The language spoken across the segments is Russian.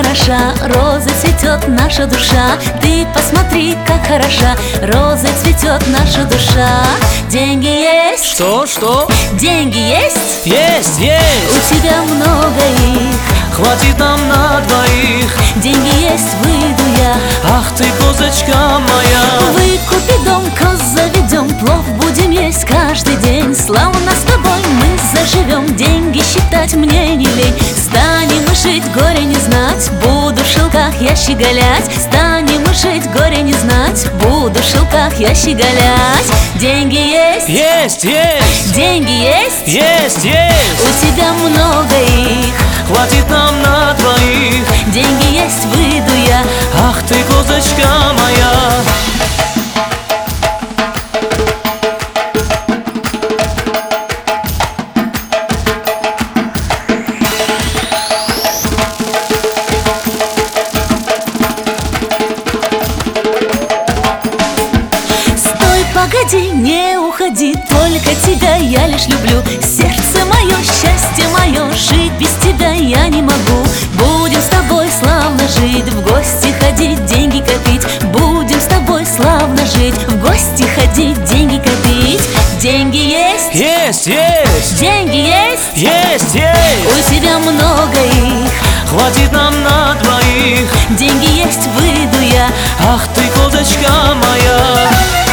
хороша, розы цветет наша душа. Ты посмотри, как хороша, розы цветет наша душа. Деньги есть? Что? Деньги есть? Есть! У тебя много их, Хватит нам на двоих. деньги есть, выйду я. Ах ты, козочка моя. Выкупи дом, коз заведем, плов будем есть каждый день. Славно с тобой мы заживем, деньги считать мне не лень. Станем мы жить, горе не знать, буду в шелках я щеголять. Станем мы жить, горе не знать, буду в шелках я щеголять. Деньги есть? Есть! Деньги есть? Есть! У тебя много их, Хватит нам на двоих. деньги есть, выйду я. Ах ты, козочка моя. Погоди, не уходи, только тебя я лишь люблю. Сердце мое, счастье мое, жить без тебя я не могу. Будем с тобой славно жить, в гости ходить, деньги копить. Будем с тобой славно жить, в гости ходить, деньги копить. Деньги есть? Есть! Деньги есть? Есть! У тебя много их, Хватит нам на двоих. деньги есть, выйду я. Ах ты, козочка моя.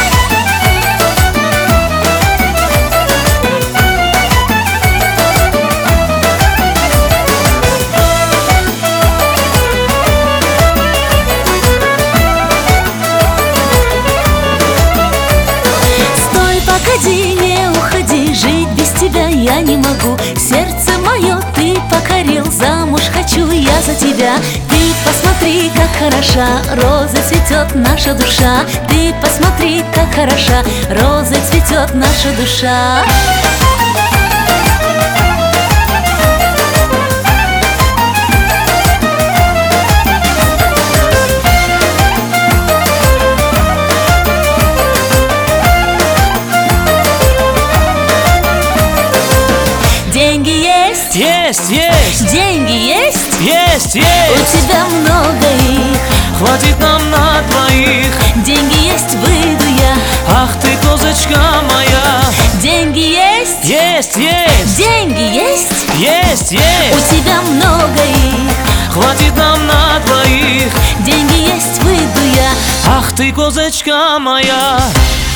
Погоди, не уходи, жить без тебя я не могу. Сердце мое ты покорил, замуж хочу я за тебя. Ты посмотри, как хороша, розы цветет наша душа. Ты посмотри, как хороша, розы цветет наша душа. Деньги есть? Есть! Деньги есть? Есть! У тебя много их, Хватит нам на двоих. деньги есть, выйду я. Ах ты, козочка моя. Деньги есть? Есть! Деньги есть? Есть! У тебя много их, Хватит нам на двоих. деньги есть, выйду я. Ах ты, козочка моя.